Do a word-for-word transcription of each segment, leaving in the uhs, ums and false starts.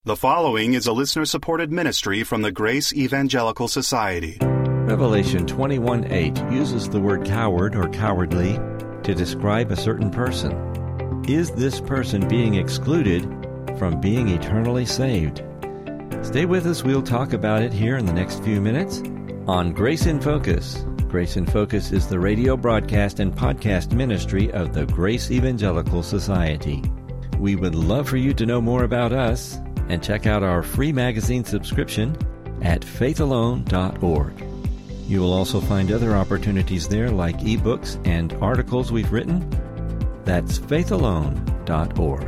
The following is a listener-supported ministry from the Grace Evangelical Society. Revelation twenty-one eight uses the word coward or cowardly to describe a certain person. Is this person being excluded from being eternally saved? Stay with us. We'll talk about it here in the next few minutes on Grace in Focus. Grace in Focus is the radio broadcast and podcast ministry of the Grace Evangelical Society. We would love for you to know more about us and check out our free magazine subscription at faith alone dot org. You will also find other opportunities there like ebooks and articles we've written. That's faith alone dot org.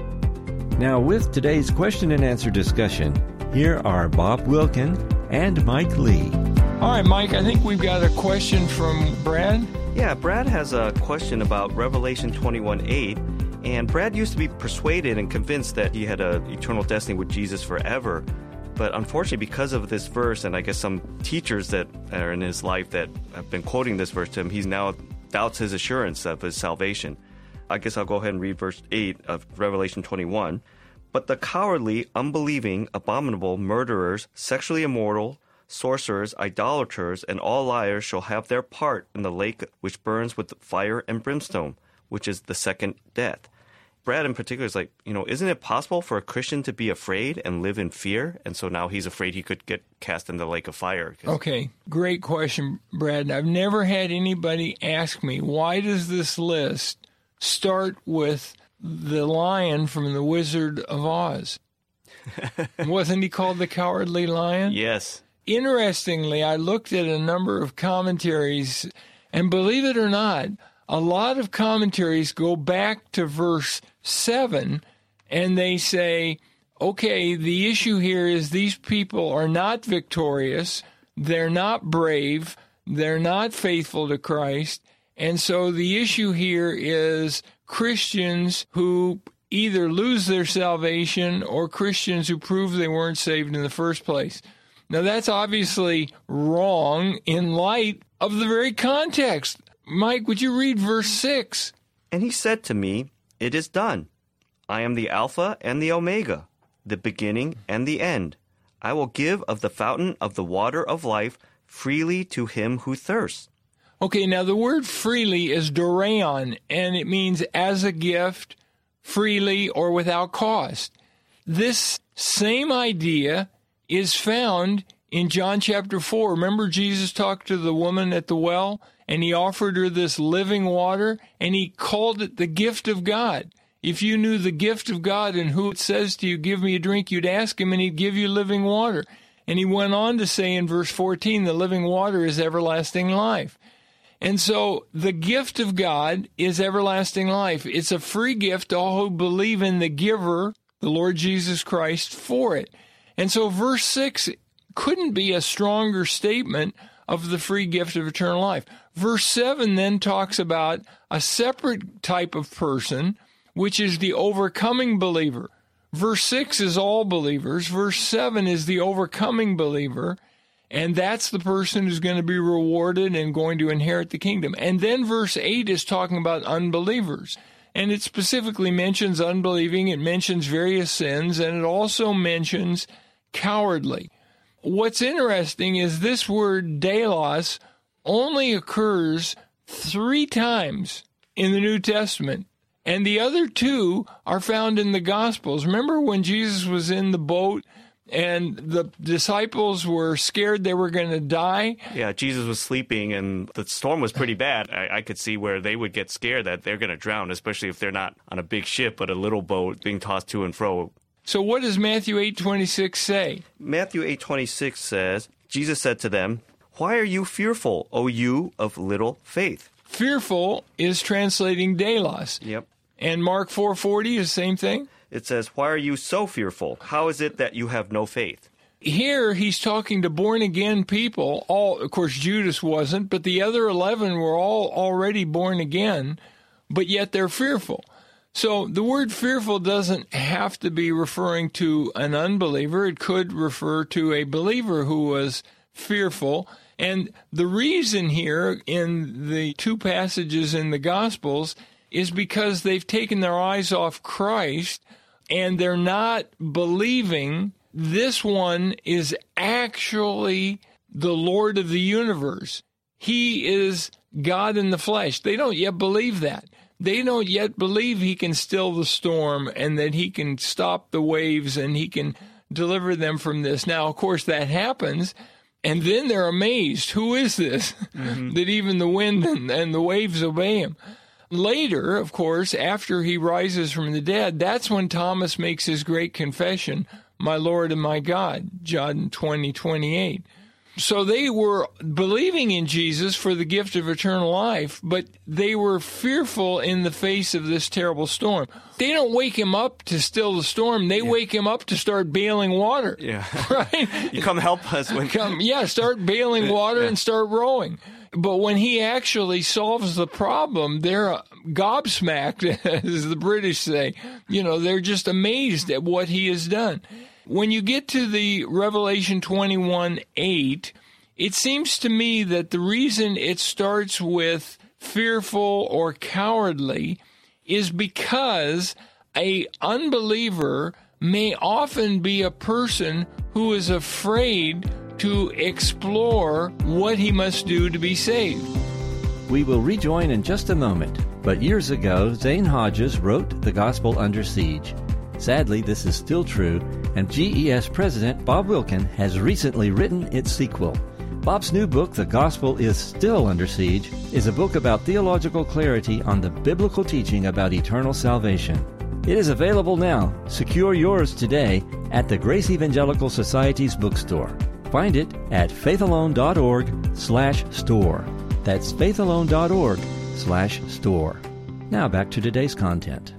Now with today's question and answer discussion, here are Bob Wilkin and Mike Lee. All right, Mike, I think we've got a question from Brad. Yeah, Brad has a question about Revelation twenty-one eight. And Brad used to be persuaded and convinced that he had an eternal destiny with Jesus forever. But unfortunately, because of this verse, and I guess some teachers that are in his life that have been quoting this verse to him, he's now doubts his assurance of his salvation. I guess I'll go ahead and read verse eight of Revelation twenty-one. But the cowardly, unbelieving, abominable, murderers, sexually immoral, sorcerers, idolaters, and all liars shall have their part in the lake which burns with fire and brimstone, which is the second death. Brad in particular is like, you know, isn't it possible for a Christian to be afraid and live in fear? And so now he's afraid he could get cast in the lake of fire. Okay, great question, Brad. I've never had anybody ask me, why does this list start with the lion from The Wizard of Oz? Wasn't he called the Cowardly Lion? Yes. Interestingly, I looked at a number of commentaries, and believe it or not, a lot of commentaries go back to verse seven, and they say, okay, the issue here is these people are not victorious, they're not brave, they're not faithful to Christ, and so the issue here is Christians who either lose their salvation or Christians who prove they weren't saved in the first place. Now, that's obviously wrong in light of the very context. Mike, would you read verse six? And he said to me, it is done. I am the Alpha and the Omega, the beginning and the end. I will give of the fountain of the water of life freely to him who thirsts. Okay, now the word freely is doreon, and it means as a gift, freely, or without cost. This same idea is found in John chapter four. Remember Jesus talked to the woman at the well, and he offered her this living water, and he called it the gift of God. If you knew the gift of God and who it says to you, give me a drink, you'd ask him, and he'd give you living water. And he went on to say in verse fourteen, the living water is everlasting life. And so the gift of God is everlasting life. It's a free gift to all who believe in the giver, the Lord Jesus Christ, for it. And so verse six couldn't be a stronger statement of the free gift of eternal life. Verse seven then talks about a separate type of person, which is the overcoming believer. Verse six is all believers. Verse seven is the overcoming believer, and that's the person who's going to be rewarded and going to inherit the kingdom. And then verse eight is talking about unbelievers, and it specifically mentions unbelieving. It mentions various sins, and it also mentions cowardly. What's interesting is this word deilos only occurs three times in the New Testament, and the other two are found in the Gospels. Remember when Jesus was in the boat and the disciples were scared they were going to die? Yeah, Jesus was sleeping and the storm was pretty bad. I, I could see where they would get scared that they're going to drown, especially if they're not on a big ship but a little boat being tossed to and fro. So what does Matthew eight twenty-six say? Matthew eight twenty-six says, Jesus said to them, why are you fearful, O you of little faith? Fearful is translating deilos. Yep. And Mark four forty is the same thing? It says, why are you so fearful? How is it that you have no faith? Here he's talking to born-again people. All, of course, Judas wasn't, but the other eleven were all already born again, but yet they're fearful. So the word fearful doesn't have to be referring to an unbeliever. It could refer to a believer who was fearful. And the reason here in the two passages in the Gospels is because they've taken their eyes off Christ and they're not believing this one is actually the Lord of the universe. He is God in the flesh. They don't yet believe that. They don't yet believe he can still the storm and that he can stop the waves and he can deliver them from this. Now, of course, that happens, and then they're amazed. Who is this? Mm-hmm. That even the wind and, and the waves obey him. Later, of course, after he rises from the dead, that's when Thomas makes his great confession, my Lord and my God, John twenty, twenty-eight. So they were believing in Jesus for the gift of eternal life, but they were fearful in the face of this terrible storm. They don't wake him up to still the storm. They yeah. wake him up to start bailing water. Yeah. Right? You come help us. When... Come, yeah, start bailing water yeah. and start rowing. But when he actually solves the problem, they're gobsmacked, as the British say. You know, they're just amazed at what he has done. When you get to the Revelation twenty-one eight, it seems to me that the reason it starts with fearful or cowardly is because a unbeliever may often be a person who is afraid to explore what he must do to be saved. We will rejoin in just a moment, but years ago, Zane Hodges wrote The Gospel Under Siege. Sadly, this is still true, and G E S President Bob Wilkin has recently written its sequel. Bob's new book, The Gospel is Still Under Siege, is a book about theological clarity on the biblical teaching about eternal salvation. It is available now. Secure yours today at the Grace Evangelical Society's bookstore. Find it at faithalone.org slash store. That's faithalone.org slash store. Now back to today's content.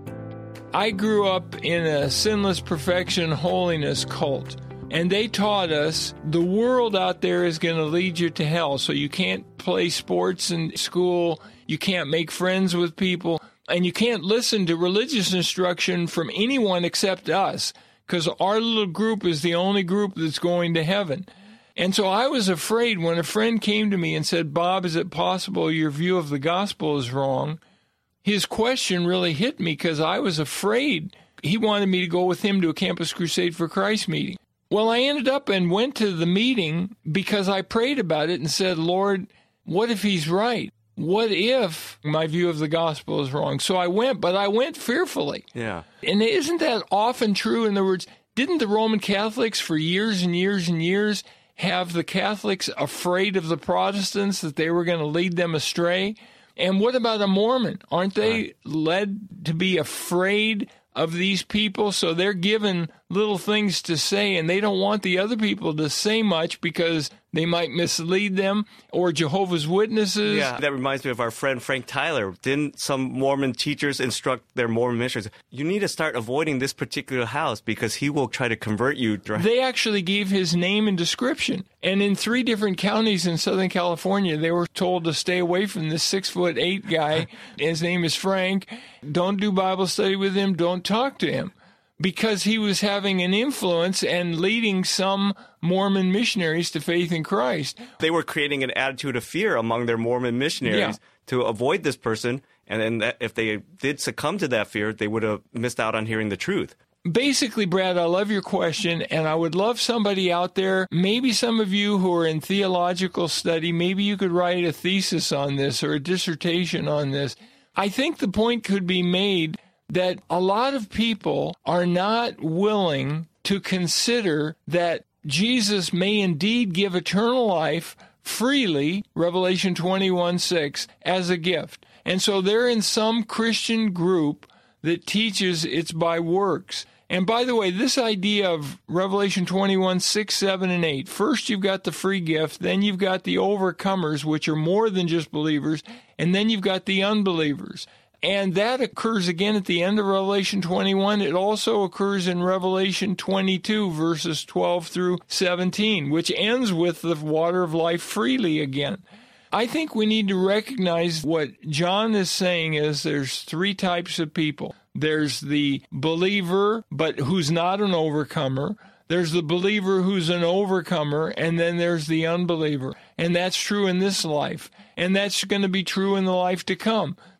I grew up in a sinless perfection holiness cult, and they taught us the world out there is going to lead you to hell, so you can't play sports in school, you can't make friends with people, and you can't listen to religious instruction from anyone except us, because our little group is the only group that's going to heaven. And so I was afraid when a friend came to me and said, Bob, is it possible your view of the gospel is wrong? His question really hit me because I was afraid. He wanted me to go with him to a Campus Crusade for Christ meeting. Well, I ended up and went to the meeting because I prayed about it and said, Lord, what if he's right? What if my view of the gospel is wrong? So I went, but I went fearfully. Yeah. And isn't that often true? In other words, didn't the Roman Catholics for years and years and years have the Catholics afraid of the Protestants, that they were going to lead them astray? And what about a Mormon? Aren't they right. led to be afraid of these people? So they're given little things to say, and they don't want the other people to say much because they might mislead them, or Jehovah's Witnesses. Yeah, that reminds me of our friend Frank Tyler. Didn't some Mormon teachers instruct their Mormon missionaries, you need to start avoiding this particular house because he will try to convert you. They actually gave his name and description. And in three different counties in Southern California, they were told to stay away from this six foot eight guy. His name is Frank. Don't do Bible study with him. Don't talk to him. Because he was having an influence and leading some Mormon missionaries to faith in Christ. They were creating an attitude of fear among their Mormon missionaries yeah. to avoid this person. And then that, if they did succumb to that fear, they would have missed out on hearing the truth. Basically, Brad, I love your question, and I would love somebody out there, maybe some of you who are in theological study, maybe you could write a thesis on this or a dissertation on this. I think the point could be made that a lot of people are not willing to consider that Jesus may indeed give eternal life freely, Revelation twenty-one six, as a gift. And so they're in some Christian group that teaches it's by works. And by the way, this idea of Revelation twenty-one six, seven, and eight, first you've got the free gift, then you've got the overcomers, which are more than just believers, and then you've got the unbelievers. And that occurs again at the end of Revelation twenty-one. It also occurs in Revelation twenty-two, verses twelve through seventeen, which ends with the water of life freely again. I think we need to recognize what John is saying is there's three types of people. There's the believer, but who's not an overcomer. There's the believer who's an overcomer, and then there's the unbeliever. And that's true in this life. And that's going to be true in the life to come.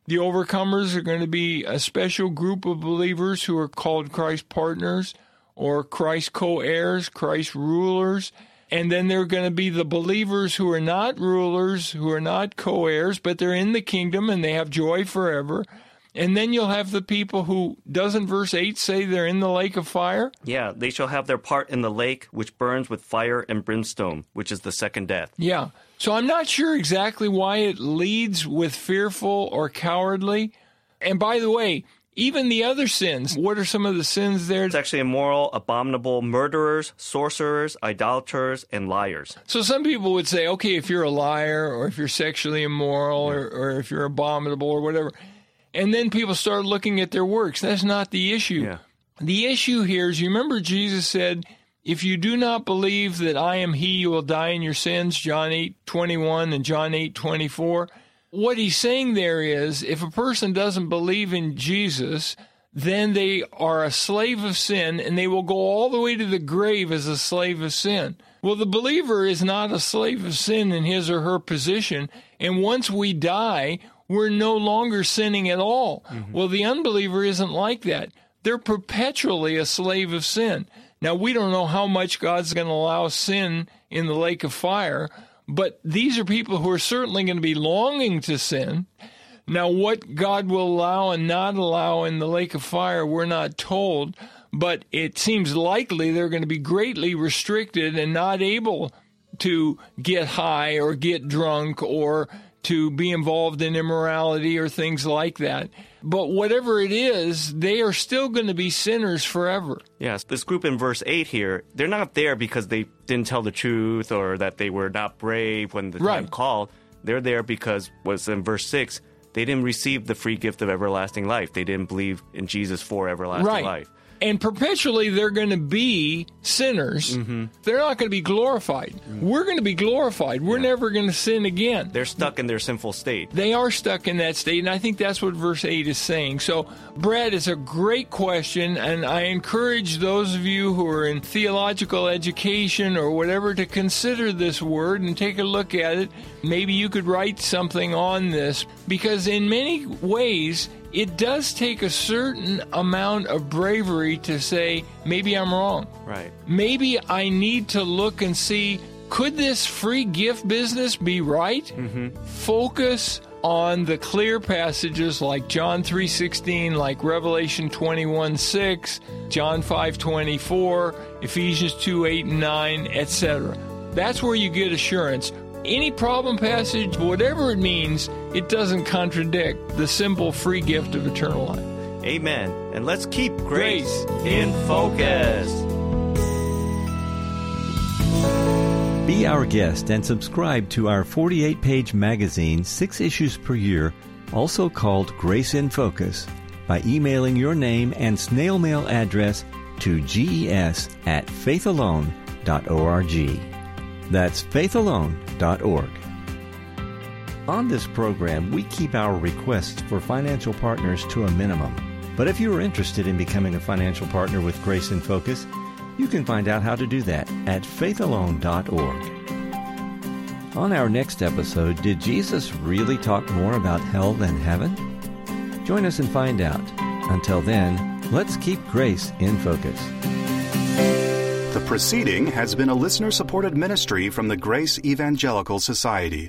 The overcomers are going to be a special group of believers who are called Christ partners or Christ co-heirs, Christ rulers. And then there are going to be the believers who are not rulers, who are not co-heirs, but they're in the kingdom and they have joy forever. And then you'll have the people who, doesn't verse eight say they're in the lake of fire? Yeah, they shall have their part in the lake, which burns with fire and brimstone, which is the second death. Yeah. So I'm not sure exactly why it leads with fearful or cowardly. And by the way, even the other sins, what are some of the sins there? It's actually immoral, abominable, murderers, sorcerers, idolaters, and liars. So some people would say, okay, if you're a liar or if you're sexually immoral yeah. or, or if you're abominable or whatever, and then people start looking at their works. That's not the issue. Yeah. The issue here is, you remember Jesus said, if you do not believe that I am he, you will die in your sins, John eight twenty-one and John eight twenty-four. What he's saying there is, if a person doesn't believe in Jesus, then they are a slave of sin, and they will go all the way to the grave as a slave of sin. Well, the believer is not a slave of sin in his or her position, and once we die, we're no longer sinning at all. Mm-hmm. Well, the unbeliever isn't like that. They're perpetually a slave of sin. Now, we don't know how much God's going to allow sin in the lake of fire, but these are people who are certainly going to be longing to sin. Now, what God will allow and not allow in the lake of fire, we're not told, but it seems likely they're going to be greatly restricted and not able to get high or get drunk or to be involved in immorality or things like that. But whatever it is, they are still going to be sinners forever. Yes, this group in verse eight here, they're not there because they didn't tell the truth or that they were not brave when the right. time called. They're there because, what's in verse six, they didn't receive the free gift of everlasting life. They didn't believe in Jesus for everlasting right. life. And perpetually they're going to be sinners. Mm-hmm. They're not going to be glorified. Mm-hmm. We're going to be glorified. We're yeah. never going to sin again. They're stuck in their sinful state. They are stuck in that state, and I think that's what verse eight is saying. So, Brad, it's a great question, and I encourage those of you who are in theological education or whatever to consider this word and take a look at it. Maybe you could write something on this, because in many ways, it does take a certain amount of bravery to say, maybe I'm wrong. Right. Maybe I need to look and see, could this free gift business be right? Mm-hmm. Focus on the clear passages like John three sixteen, like Revelation twenty-one six, John five twenty-four, Ephesians two eight and nine, et cetera. That's where you get assurance. Any problem passage, whatever it means, it doesn't contradict the simple free gift of eternal life. Amen. And let's keep grace, grace in focus. Be our guest and subscribe to our forty-eight page magazine, six issues per year, also called Grace in Focus, by emailing your name and snail mail address to ges at faithalone dot org. That's faithalone dot org. On this program, we keep our requests for financial partners to a minimum. But if you are interested in becoming a financial partner with Grace in Focus, you can find out how to do that at faithalone dot org. On our next episode, did Jesus really talk more about hell than heaven? Join us and find out. Until then, let's keep grace in focus. The proceeding has been a listener-supported ministry from the Grace Evangelical Society.